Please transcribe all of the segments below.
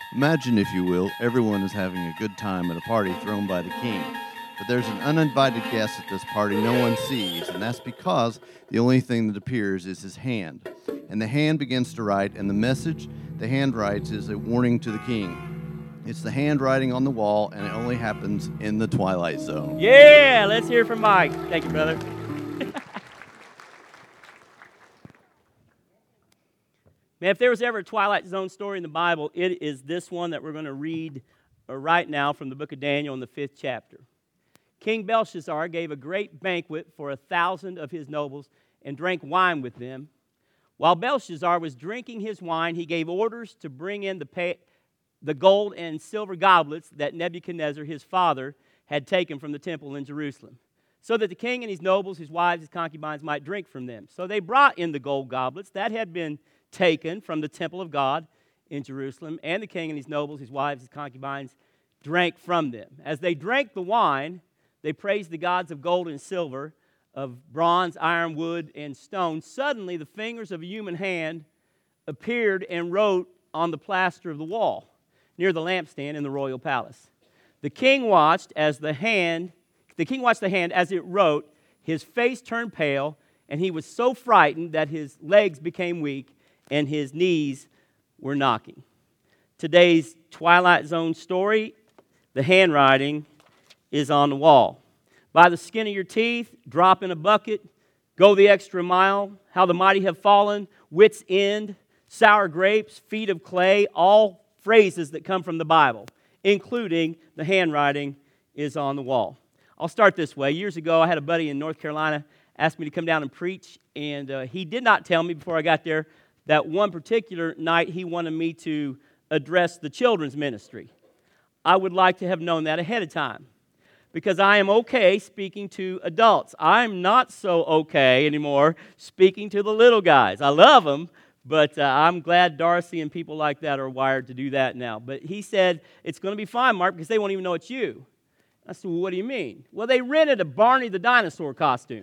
Imagine, if you will, everyone is having a good time at a party thrown by the king. But there's an uninvited guest at this party no one sees, and that's because the only thing that appears is his hand. And the hand begins to write, and the message the hand writes is a warning to the king. It's the handwriting on the wall, and it only happens in the Twilight Zone. Yeah, let's hear from Mike. Thank you, brother. Man, if there was ever a Twilight Zone story in the Bible, it is this one that we're going to read right now from the book of Daniel in the 5th chapter. King Belshazzar gave a great banquet for 1,000 of his nobles and drank wine with them. While Belshazzar was drinking his wine, he gave orders to bring in the gold and silver goblets that Nebuchadnezzar, his father, had taken from the temple in Jerusalem, so that the king and his nobles, his wives, his concubines might drink from them. So they brought in the gold goblets that had been taken from the temple of God in Jerusalem, and the king and his nobles, his wives, his concubines, drank from them. As they drank the wine, they praised the gods of gold and silver, of bronze, iron, wood, and stone. Suddenly, the fingers of a human hand appeared and wrote on the plaster of the wall near the lampstand in the royal palace. The king watched the hand as it wrote. His face turned pale, and he was so frightened that his legs became weak and his knees were knocking. Today's Twilight Zone story, the handwriting is on the wall. By the skin of your teeth, drop in a bucket, go the extra mile, how the mighty have fallen, wit's end, sour grapes, feet of clay, all phrases that come from the Bible, including the handwriting is on the wall. I'll start this way. Years ago, I had a buddy in North Carolina ask me to come down and preach, and he did not tell me before I got there that one particular night he wanted me to address the children's ministry. I would like to have known that ahead of time, because I am okay speaking to adults. I'm not so okay anymore speaking to the little guys. I love them, but I'm glad Darcy and people like that are wired to do that now. But he said, it's going to be fine, Mark, because they won't even know it's you. I said, well, what do you mean? Well, they rented a Barney the Dinosaur costume.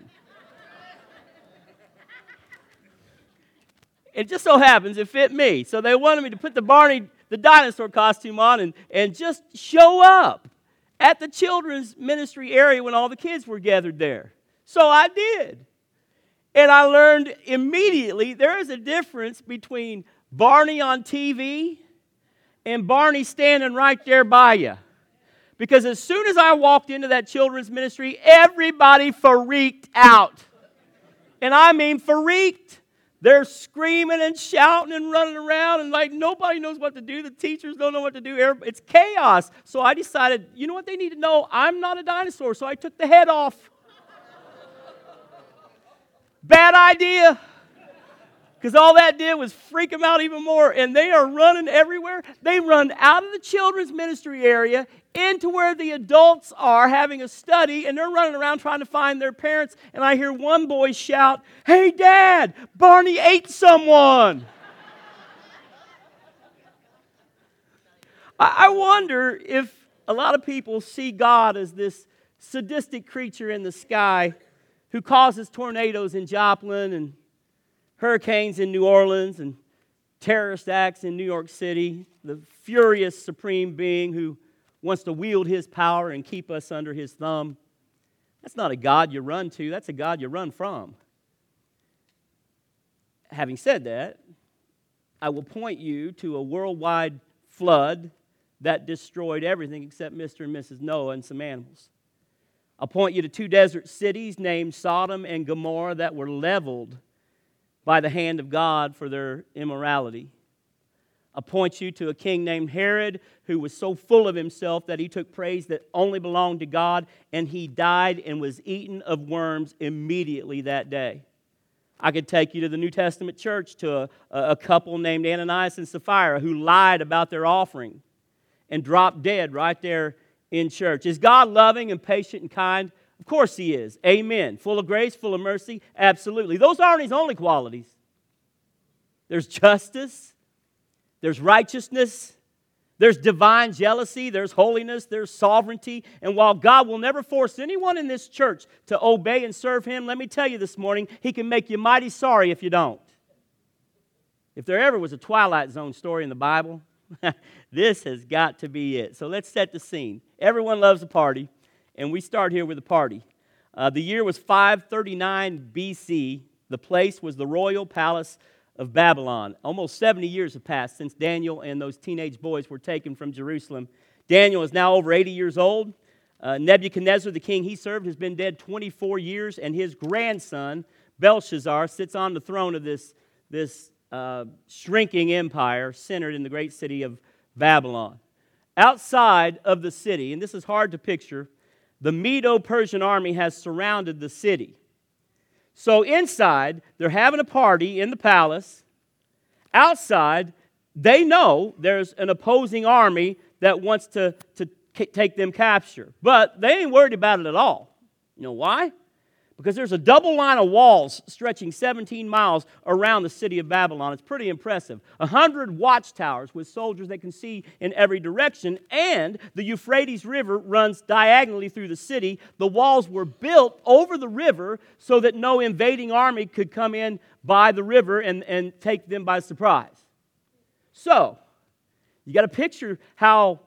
It just so happens it fit me. So they wanted me to put the Barney the Dinosaur costume on and just show up at the children's ministry area when all the kids were gathered there. So I did. And I learned immediately there is a difference between Barney on TV and Barney standing right there by you. Because as soon as I walked into that children's ministry, everybody freaked out. And I mean freaked. They're screaming and shouting and running around, and like nobody knows what to do. The teachers don't know what to do. It's chaos. So I decided, you know what they need to know? I'm not a dinosaur, so I took the head off. Bad idea. Because all that did was freak them out even more, and they are running everywhere. They run out of the children's ministry area into where the adults are having a study, and they're running around trying to find their parents, and I hear one boy shout, "Hey, Dad, Barney ate someone." I wonder if a lot of people see God as this sadistic creature in the sky who causes tornadoes in Joplin and hurricanes in New Orleans and terrorist acts in New York City, the furious supreme being who wants to wield his power and keep us under his thumb. That's not a God you run to, that's a God you run from. Having said that, I will point you to a worldwide flood that destroyed everything except Mr. and Mrs. Noah and some animals. I'll point you to 2 desert cities named Sodom and Gomorrah that were leveled by the hand of God for their immorality. I'll point you to a king named Herod who was so full of himself that he took praise that only belonged to God, and he died and was eaten of worms immediately that day. I could take you to the New Testament church to a couple named Ananias and Sapphira who lied about their offering and dropped dead right there in church. Is God loving and patient and kind? Of course he is. Amen. Full of grace, full of mercy? Absolutely. Those aren't his only qualities. There's justice. There's righteousness. There's divine jealousy. There's holiness. There's sovereignty. And while God will never force anyone in this church to obey and serve him, let me tell you this morning, he can make you mighty sorry if you don't. If there ever was a Twilight Zone story in the Bible, This has got to be it. So let's set the scene. Everyone loves a party, and we start here with a party. The year was 539 BC. The place was the royal palace of Babylon. Almost 70 years have passed since Daniel and those teenage boys were taken from Jerusalem. Daniel is now over 80 years old. Nebuchadnezzar, the king he served, has been dead 24 years, and his grandson, Belshazzar, sits on the throne of this shrinking empire centered in the great city of Babylon. Outside of the city, and this is hard to picture, the Medo-Persian army has surrounded the city. So inside, they're having a party in the palace. Outside, they know there's an opposing army that wants to take them capture. But they ain't worried about it at all. You know why? Because there's a double line of walls stretching 17 miles around the city of Babylon. It's pretty impressive. 100 watchtowers with soldiers that can see in every direction, and the Euphrates River runs diagonally through the city. The walls were built over the river so that no invading army could come in by the river and take them by surprise. So, you got to picture how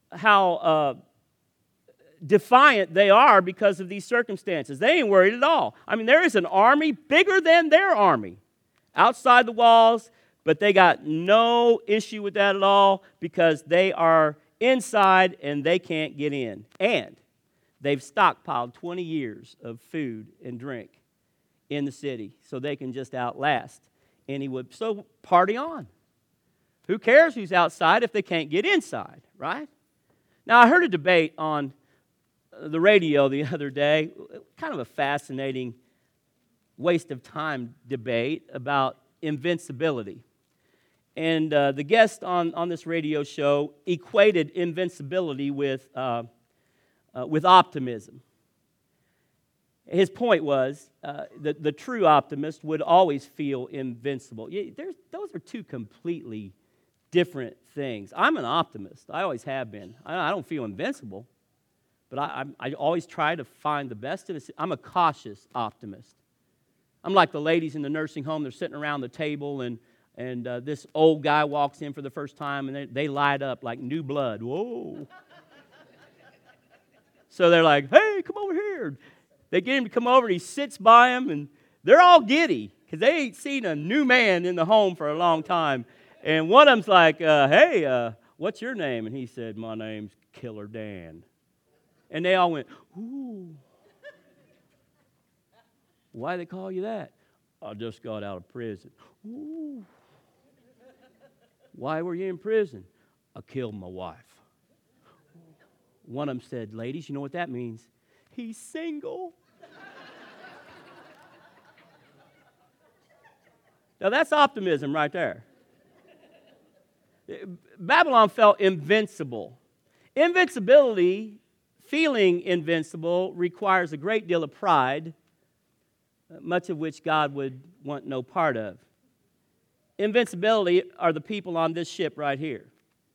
defiant they are because of these circumstances. They ain't worried at all. I mean, there is an army bigger than their army outside the walls, but they got no issue with that at all because they are inside and they can't get in. And they've stockpiled 20 years of food and drink in the city so they can just outlast anyone. So party on. Who cares who's outside if they can't get inside, right? Now, I heard a debate on the radio the other day, kind of a fascinating waste of time debate about invincibility. And the guest on this radio show equated invincibility with optimism. His point was that the true optimist would always feel invincible. Those are two completely different things. I'm an optimist. I always have been. I don't feel invincible. But I always try to find the best in it. I'm a cautious optimist. I'm like the ladies in the nursing home. They're sitting around the table, and this old guy walks in for the first time, and they light up like new blood. Whoa. So they're like, hey, come over here. They get him to come over, and he sits by them, and they're all giddy because they ain't seen a new man in the home for a long time. And one of them's like, hey, what's your name? And he said, my name's Killer Dan. And they all went, ooh. Why they call you that? I just got out of prison. Ooh. Why were you in prison? I killed my wife. One of them said, ladies, you know what that means? He's single. Now that's optimism right there. Babylon felt invincible. Invincibility, feeling invincible, requires a great deal of pride, much of which God would want no part of. Invincibility are the people on this ship right here.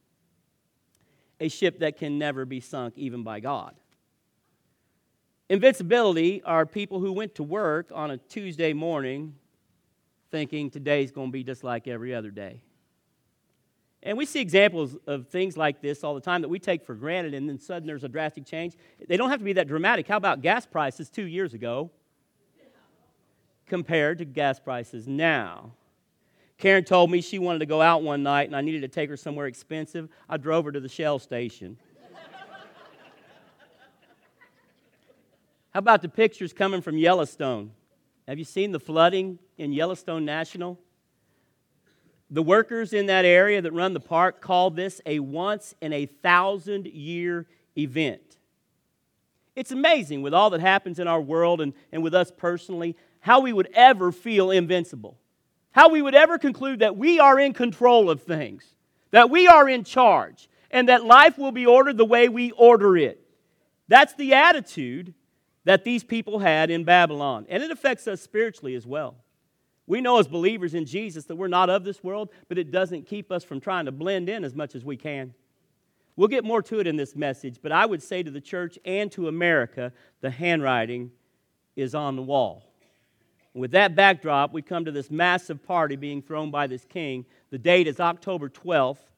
A ship that can never be sunk even by God. Invincibility are people who went to work on a Tuesday morning thinking today's going to be just like every other day. And we see examples of things like this all the time that we take for granted, and then suddenly there's a drastic change. They don't have to be that dramatic. How about gas prices 2 years ago compared to gas prices now? Karen told me she wanted to go out one night, and I needed to take her somewhere expensive. I drove her to the Shell station. How about the pictures coming from Yellowstone? Have you seen the flooding in Yellowstone National? The workers in that area that run the park call this a once-in-a-thousand-year event. It's amazing with all that happens in our world and with us personally, how we would ever feel invincible. How we would ever conclude that we are in control of things, that we are in charge, and that life will be ordered the way we order it. That's the attitude that these people had in Babylon, and it affects us spiritually as well. We know as believers in Jesus that we're not of this world, but it doesn't keep us from trying to blend in as much as we can. We'll get more to it in this message, but I would say to the church and to America, the handwriting is on the wall. With that backdrop, we come to this massive party being thrown by this king. The date is October 12th,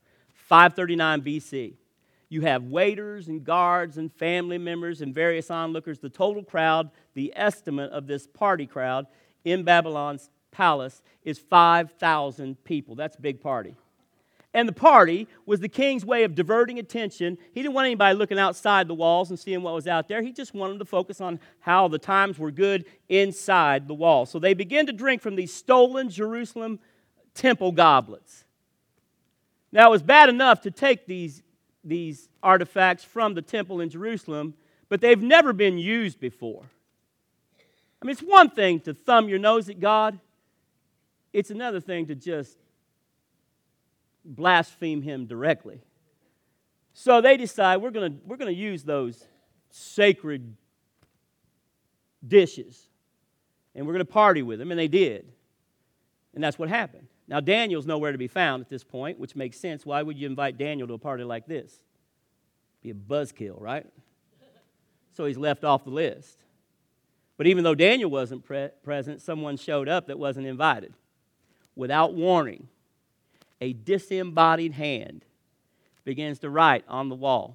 539 BC. You have waiters and guards and family members and various onlookers. The total crowd, the estimate of this party crowd in Babylon's palace is 5,000 people. That's a big party. And the party was the king's way of diverting attention. He didn't want anybody looking outside the walls and seeing what was out there. He just wanted to focus on how the times were good inside the walls. So they began to drink from these stolen Jerusalem temple goblets. Now, it was bad enough to take these artifacts from the temple in Jerusalem, but they've never been used before. I mean, it's one thing to thumb your nose at God. It's another thing to just blaspheme him directly. So they decide we're going to use those sacred dishes, and we're going to party with them, and they did. And that's what happened. Now, Daniel's nowhere to be found at this point, which makes sense. Why would you invite Daniel to a party like this? Be a buzzkill, right? So he's left off the list. But even though Daniel wasn't present, someone showed up that wasn't invited. Without warning, a disembodied hand begins to write on the wall.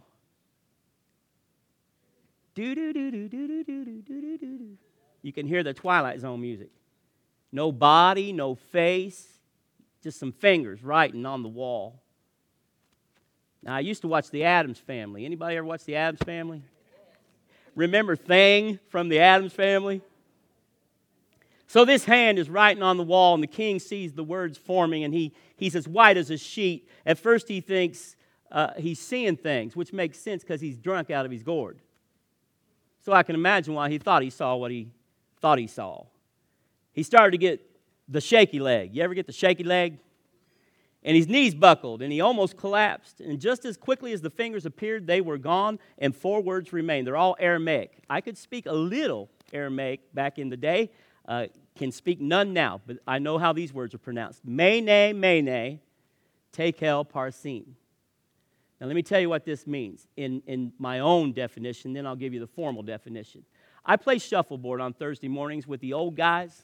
Do-do-do-do-do-do-do-do-do-do. You can hear the Twilight Zone music. No body, no face, just some fingers writing on the wall. Now, I used to watch The Addams Family. Anybody ever watch The Addams Family? Remember Thing from The Addams Family? So this hand is writing on the wall, and the king sees the words forming, and he's as white as a sheet. At first he thinks he's seeing things, which makes sense because he's drunk out of his gourd. So I can imagine why he thought he saw what he thought he saw. He started to get the shaky leg. You ever get the shaky leg? And his knees buckled, and he almost collapsed. And just as quickly as the fingers appeared, they were gone, and 4 words remained. They're all Aramaic. I could speak a little Aramaic back in the day. Can speak none now, but I know how these words are pronounced. Mene, mene, tekel parsin. Now, let me tell you what this means in my own definition, then I'll give you the formal definition. I play shuffleboard on Thursday mornings with the old guys.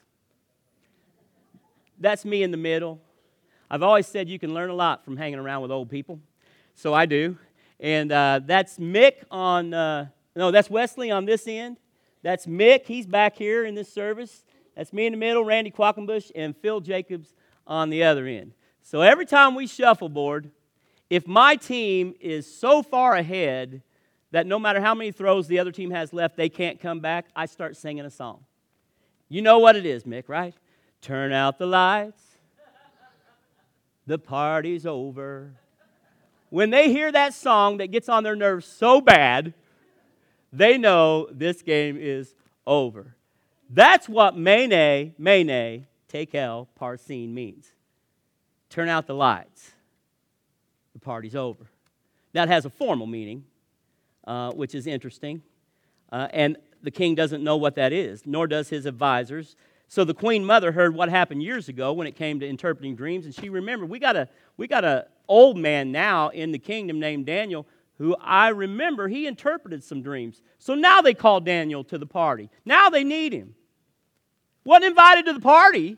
That's me in the middle. I've always said you can learn a lot from hanging around with old people, so I do. And that's Mick on, that's Wesley on this end. That's Mick, he's back here in this service. That's me in the middle, Randy Quackenbush, and Phil Jacobs on the other end. So every time we shuffleboard, if my team is so far ahead that no matter how many throws the other team has left, they can't come back, I start singing a song. You know what it is, Mick, right? Turn out the lights. The party's over. When they hear that song that gets on their nerves so bad, they know this game is over. That's what mene, tekel, parsin means. Turn out the lights. The party's over. That has a formal meaning, which is interesting. And the king doesn't know what that is, nor does his advisors. So the queen mother heard what happened years ago when it came to interpreting dreams, and she remembered, we got a old man now in the kingdom named Daniel, who I remember he interpreted some dreams. So now they call Daniel to the party. Now they need him. Wasn't invited to the party.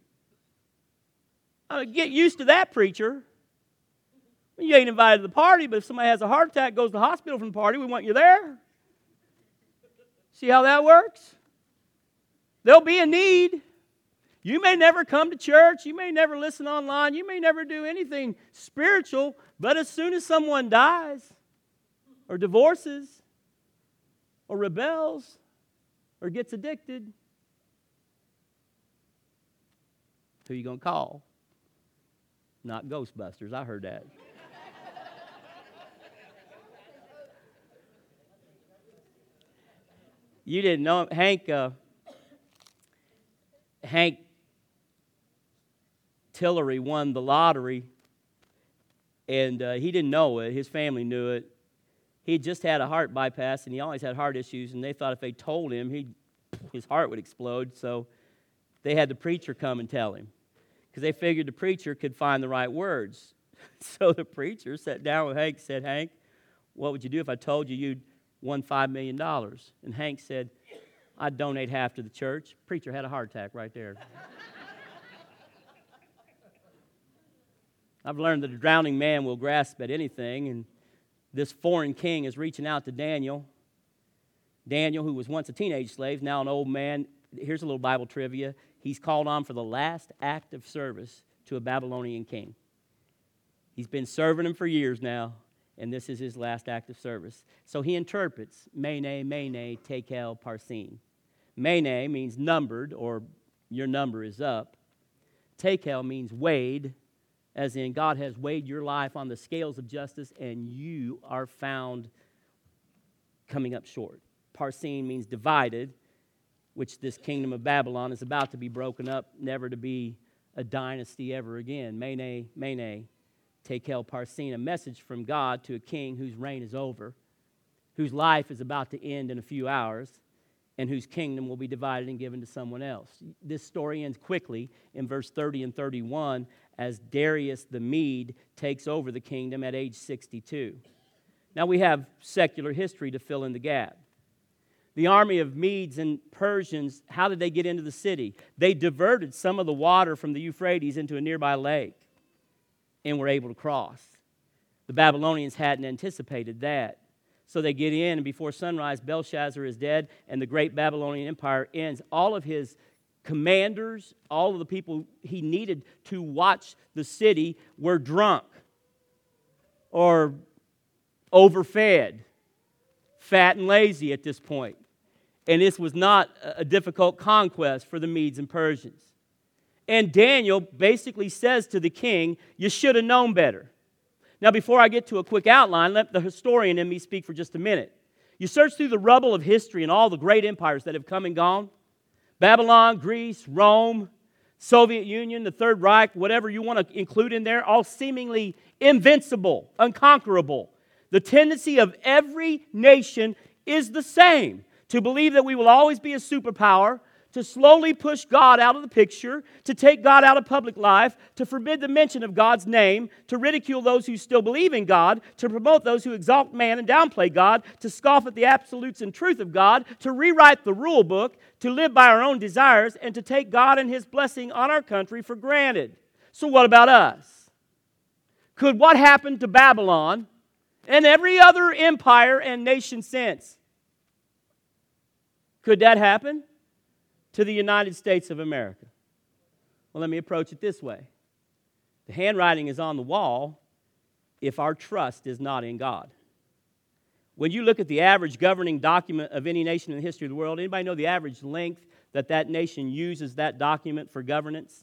Get used to that, preacher. You ain't invited to the party, but if somebody has a heart attack, goes to the hospital from the party, we want you there. See how that works? There'll be a need. You may never come to church. You may never listen online. You may never do anything spiritual, but as soon as someone dies or divorces or rebels or gets addicted, who are you going to call? Not Ghostbusters. I heard that. You didn't know Hank Tillery won the lottery, and he didn't know it. His family knew it. He had just had a heart bypass, and he always had heart issues, and they thought if they told him, his heart would explode, so they had the preacher come and tell him, because they figured the preacher could find the right words. So the preacher sat down with Hank and said, Hank, what would you do if I told you you'd won $5 million? And Hank said, I'd donate half to the church. Preacher had a heart attack right there. I've learned that a drowning man will grasp at anything, and this foreign king is reaching out to Daniel. Daniel, who was once a teenage slave, now an old man. Here's a little Bible trivia. He's called on for the last act of service to a Babylonian king. He's been serving him for years now, and this is his last act of service. So he interprets, Mene, Mene, Tekel, Parsin. Mene means numbered, or your number is up. Tekel means weighed, as in God has weighed your life on the scales of justice, and you are found coming up short. Parsin means divided, which this kingdom of Babylon is about to be broken up, never to be a dynasty ever again. Mene, Mene, Tekel, Parsin, a message from God to a king whose reign is over, whose life is about to end in a few hours, and whose kingdom will be divided and given to someone else. This story ends quickly in verse 30 and 31 as Darius the Mede takes over the kingdom at age 62. Now we have secular history to fill in the gap. The army of Medes and Persians, how did they get into the city? They diverted some of the water from the Euphrates into a nearby lake and were able to cross. The Babylonians hadn't anticipated that. So they get in, and before sunrise, Belshazzar is dead, and the great Babylonian Empire ends. All of his commanders, all of the people he needed to watch the city were drunk or overfed, fat and lazy at this point. And this was not a difficult conquest for the Medes and Persians. And Daniel basically says to the king, you should have known better. Now, before I get to a quick outline, let the historian in me speak for just a minute. You search through the rubble of history and all the great empires that have come and gone, Babylon, Greece, Rome, Soviet Union, the Third Reich, whatever you want to include in there, all seemingly invincible, unconquerable. The tendency of every nation is the same, to believe that we will always be a superpower, to slowly push God out of the picture, to take God out of public life, to forbid the mention of God's name, to ridicule those who still believe in God, to promote those who exalt man and downplay God, to scoff at the absolutes and truth of God, to rewrite the rule book, to live by our own desires, and to take God and His blessing on our country for granted. So what about us? Could what happened to Babylon and every other empire and nation since, could that happen to the United States of America? Well, let me approach it this way. The handwriting is on the wall if our trust is not in God. When you look at the average governing document of any nation in the history of the world, anybody know the average length that that nation uses that document for governance?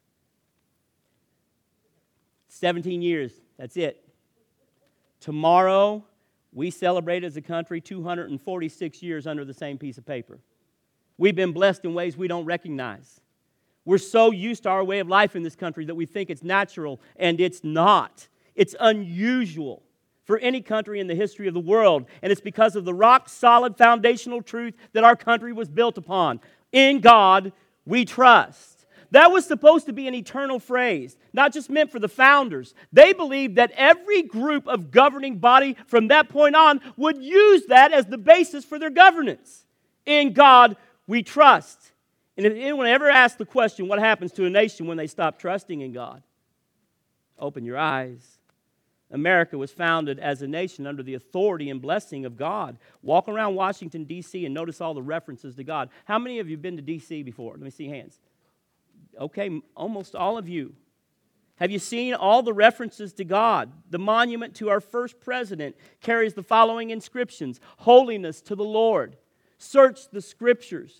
17 years. That's it. Tomorrow, we celebrate as a country 246 years under the same piece of paper. We've been blessed in ways we don't recognize. We're so used to our way of life in this country that we think it's natural, and it's not. It's unusual for any country in the history of the world, and it's because of the rock-solid foundational truth that our country was built upon. In God, we trust. That was supposed to be an eternal phrase, not just meant for the founders. They believed that every group of governing body from that point on would use that as the basis for their governance. In God, we trust. And if anyone ever asks the question, what happens to a nation when they stop trusting in God? Open your eyes. America was founded as a nation under the authority and blessing of God. Walk around Washington, D.C. and notice all the references to God. How many of you have been to D.C. before? Let me see hands. Okay, almost all of you. Have you seen all the references to God? The monument to our first president carries the following inscriptions: holiness to the Lord. Search the Scriptures.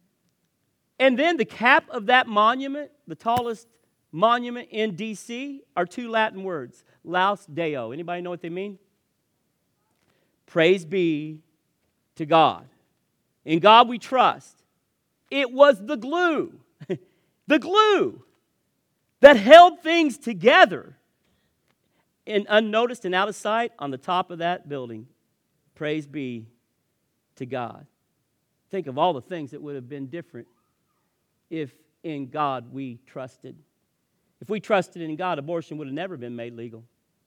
And then the cap of that monument, the tallest monument in D.C., are two Latin words, Laus Deo. Anybody know what they mean? Praise be to God. In God we trust. It was the glue, the glue that held things together. And unnoticed and out of sight on the top of that building, praise be to God. Think of all the things that would have been different if in God we trusted. If we trusted in God, abortion would have never been made legal.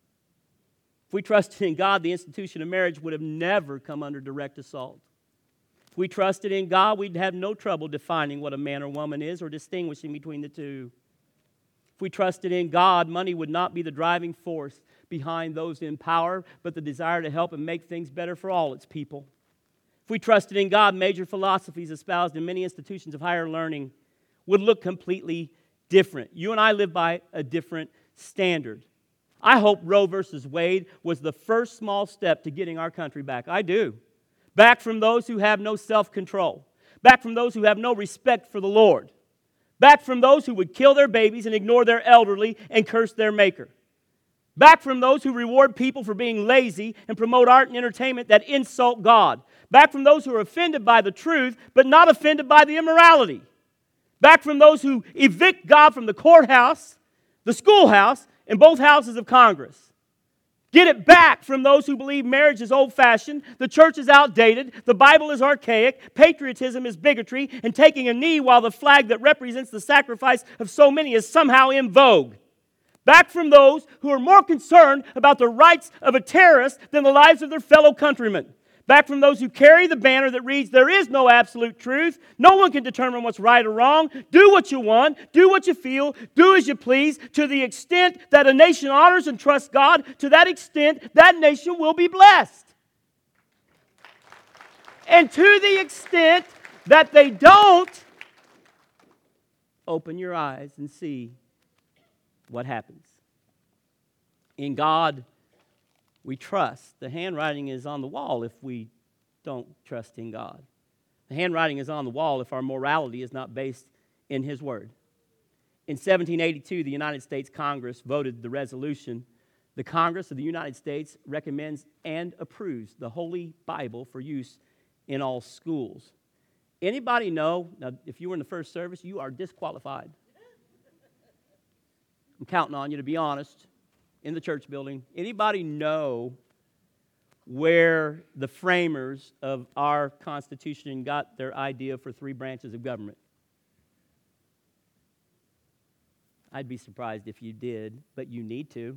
If we trusted in God, the institution of marriage would have never come under direct assault. If we trusted in God, we'd have no trouble defining what a man or woman is or distinguishing between the two. If we trusted in God, money would not be the driving force behind those in power, but the desire to help and make things better for all its people. If we trusted in God, major philosophies espoused in many institutions of higher learning would look completely different. You and I live by a different standard. I hope Roe versus Wade was the first small step to getting our country back. I do. Back from those who have no self-control. Back from those who have no respect for the Lord. Back from those who would kill their babies and ignore their elderly and curse their maker. Back from those who reward people for being lazy and promote art and entertainment that insult God. Back from those who are offended by the truth but not offended by the immorality. Back from those who evict God from the courthouse, the schoolhouse, and both houses of Congress. Get it back from those who believe marriage is old-fashioned, the church is outdated, the Bible is archaic, patriotism is bigotry, and taking a knee while the flag that represents the sacrifice of so many is somehow in vogue. Back from those who are more concerned about the rights of a terrorist than the lives of their fellow countrymen. Back from those who carry the banner that reads, "There is no absolute truth. No one can determine what's right or wrong. Do what you want. Do what you feel. Do as you please. To the extent that a nation honors and trusts God, to that extent, that nation will be blessed. And to the extent that they don't, open your eyes and see what happens." In God, we trust. The handwriting is on the wall if we don't trust in God. The handwriting is on the wall if our morality is not based in His Word. In 1782, the United States Congress voted the resolution. The Congress of the United States recommends and approves the Holy Bible for use in all schools. Anybody know, now if you were in the first service, you are disqualified. I'm counting on you to be honest. In the church building, anybody know where the framers of our Constitution got their idea for 3 branches of government? I'd be surprised if you did, but you need to.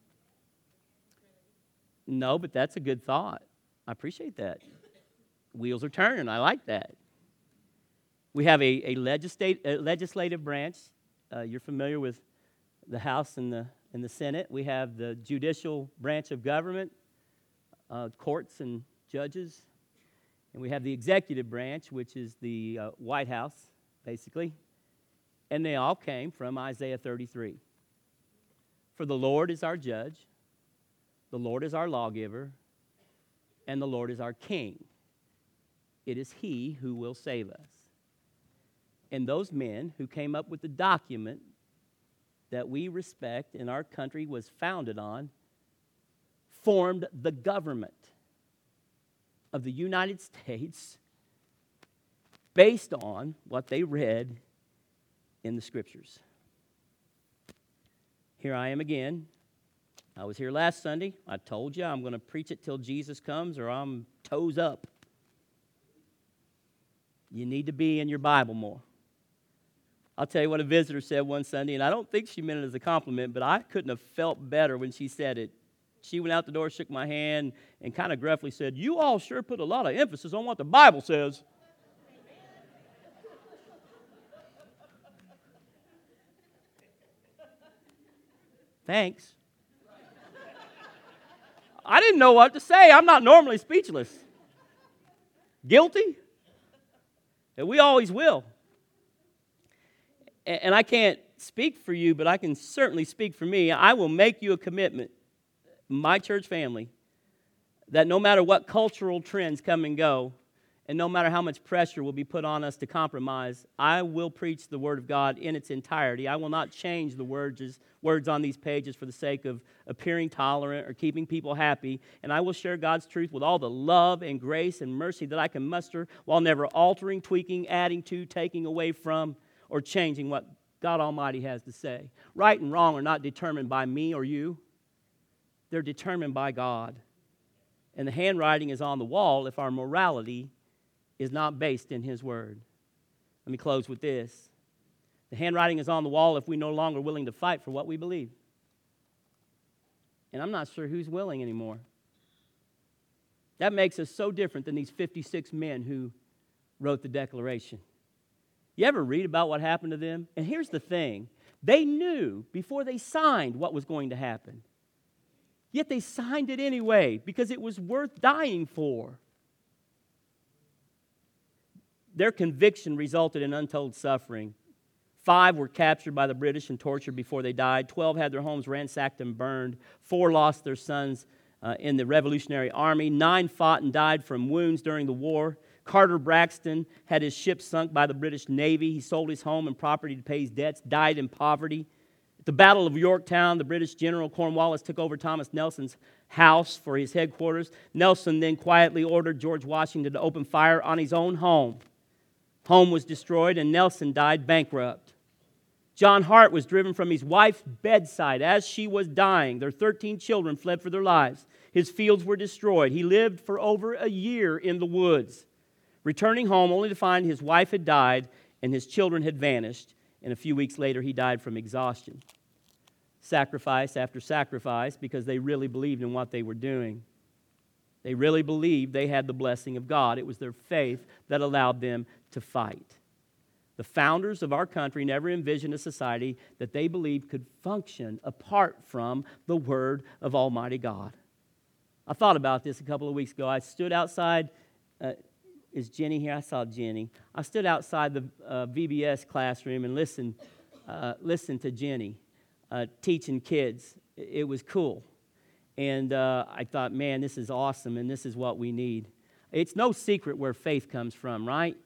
No, but that's a good thought. I appreciate that. Wheels are turning. I like that. We have a legislative branch. You're familiar with the House and the Senate. We have the judicial branch of government, courts and judges. And we have the executive branch, which is the White House, basically. And they all came from Isaiah 33. For the Lord is our judge, the Lord is our lawgiver, and the Lord is our king. It is He who will save us. And those men who came up with the document that we respect and our country was founded on, formed the government of the United States based on what they read in the Scriptures. Here I am again. I was here last Sunday. I told you I'm going to preach it till Jesus comes or I'm toes up. You need to be in your Bible more. I'll tell you what a visitor said one Sunday, and I don't think she meant it as a compliment, but I couldn't have felt better when she said it. She went out the door, shook my hand, and kind of gruffly said, "You all sure put a lot of emphasis on what the Bible says." Thanks. I didn't know what to say. I'm not normally speechless. Guilty? And we always will. And I can't speak for you, but I can certainly speak for me. I will make you a commitment, my church family, that no matter what cultural trends come and go, and no matter how much pressure will be put on us to compromise, I will preach the Word of God in its entirety. I will not change the words on these pages for the sake of appearing tolerant or keeping people happy, and I will share God's truth with all the love and grace and mercy that I can muster while never altering, tweaking, adding to, taking away from, or changing what God Almighty has to say. Right and wrong are not determined by me or you. They're determined by God. And the handwriting is on the wall if our morality is not based in His Word. Let me close with this. The handwriting is on the wall if we're no longer willing to fight for what we believe. And I'm not sure who's willing anymore. That makes us so different than these 56 men who wrote the Declaration. You ever read about what happened to them? And here's the thing. They knew before they signed what was going to happen. Yet they signed it anyway because it was worth dying for. Their conviction resulted in untold suffering. 5 were captured by the British and tortured before they died. 12 had their homes ransacked and burned. 4 lost their sons in the Revolutionary Army. 9 fought and died from wounds during the war. Carter Braxton had his ship sunk by the British Navy. He sold his home and property to pay his debts, died in poverty. At the Battle of Yorktown, the British General Cornwallis took over Thomas Nelson's house for his headquarters. Nelson then quietly ordered George Washington to open fire on his own home. Home was destroyed, and Nelson died bankrupt. John Hart was driven from his wife's bedside as she was dying. Their 13 children fled for their lives. His fields were destroyed. He lived for over a year in the woods, returning home only to find his wife had died and his children had vanished. And a few weeks later, he died from exhaustion. Sacrifice after sacrifice because they really believed in what they were doing. They really believed they had the blessing of God. It was their faith that allowed them to fight. The founders of our country never envisioned a society that they believed could function apart from the Word of Almighty God. I thought about this a couple of weeks ago. I stood outside. Is Jenny here? I saw Jenny. I stood outside the VBS classroom and listened to Jenny teaching kids. It was cool. And I thought, man, this is awesome, and this is what we need. It's no secret where faith comes from, right?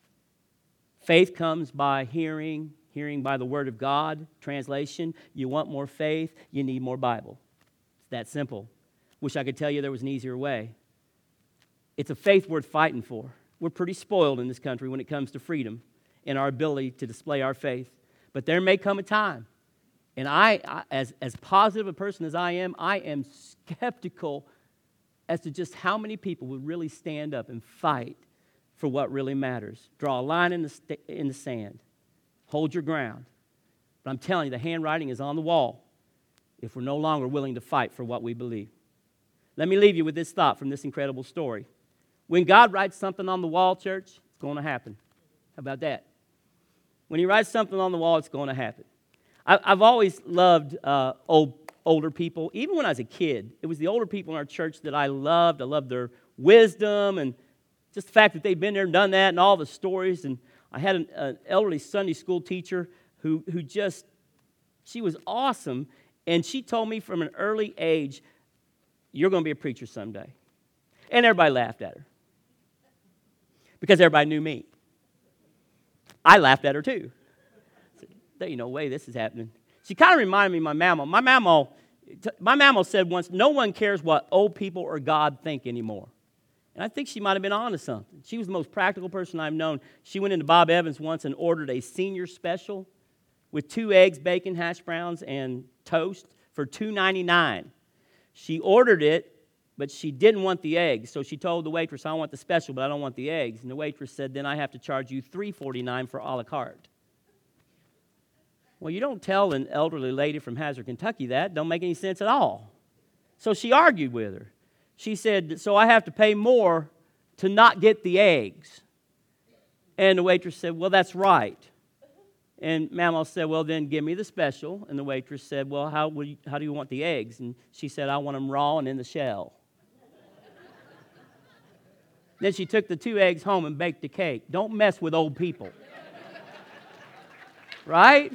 Faith comes by hearing by the Word of God. Translation, you want more faith, you need more Bible. It's that simple. Wish I could tell you there was an easier way. It's a faith worth fighting for. We're pretty spoiled in this country when it comes to freedom and our ability to display our faith. But there may come a time, and I as positive a person as I am skeptical as to just how many people would really stand up and fight for what really matters. Draw a line in the sand. Hold your ground. But I'm telling you, the handwriting is on the wall if we're no longer willing to fight for what we believe. Let me leave you with this thought from this incredible story. When God writes something on the wall, church, it's going to happen. How about that? When He writes something on the wall, it's going to happen. I've always loved older people. Even when I was a kid, it was the older people in our church that I loved. I loved their wisdom and just the fact that they've been there and done that and all the stories. And I had an elderly Sunday school teacher who just, she was awesome. And she told me from an early age, you're going to be a preacher someday. And everybody laughed at her because everybody knew me. I laughed at her too. There ain't no way this is happening. She kind of reminded me of my mama. My mama said once, no one cares what old people or God think anymore. And I think she might have been on to something. She was the most practical person I've known. She went into Bob Evans once and ordered a senior special with 2 eggs, bacon, hash browns, and toast for $2.99. She ordered it, but she didn't want the eggs. So she told the waitress, I want the special, but I don't want the eggs. And the waitress said, then I have to charge you $3.49 for a la carte. Well, you don't tell an elderly lady from Hazard, Kentucky that. Don't make any sense at all. So she argued with her. She said, so I have to pay more to not get the eggs. And the waitress said, well, that's right. And Mama said, well, then give me the special. And the waitress said, well, how do you want the eggs? And she said, I want them raw and in the shell. Then she took the 2 eggs home and baked a cake. Don't mess with old people. Right?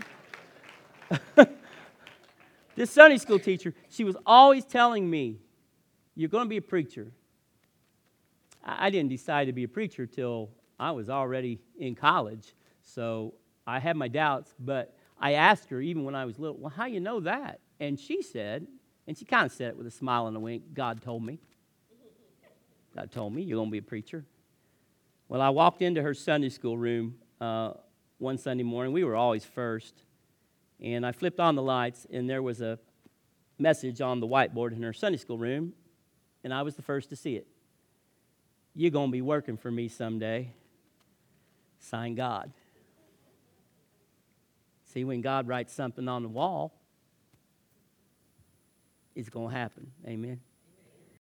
This Sunday school teacher, she was always telling me, you're going to be a preacher. I didn't decide to be a preacher till I was already in college. So I had my doubts, but I asked her even when I was little, well, how you know that? And she said, and she kind of said it with a smile and a wink, God told me. God told me you're going to be a preacher. Well, I walked into her Sunday school room one Sunday morning. We were always first. And I flipped on the lights, and there was a message on the whiteboard in her Sunday school room, and I was the first to see it. You're going to be working for me someday. Sign God. See, when God writes something on the wall, it's going to happen. Amen.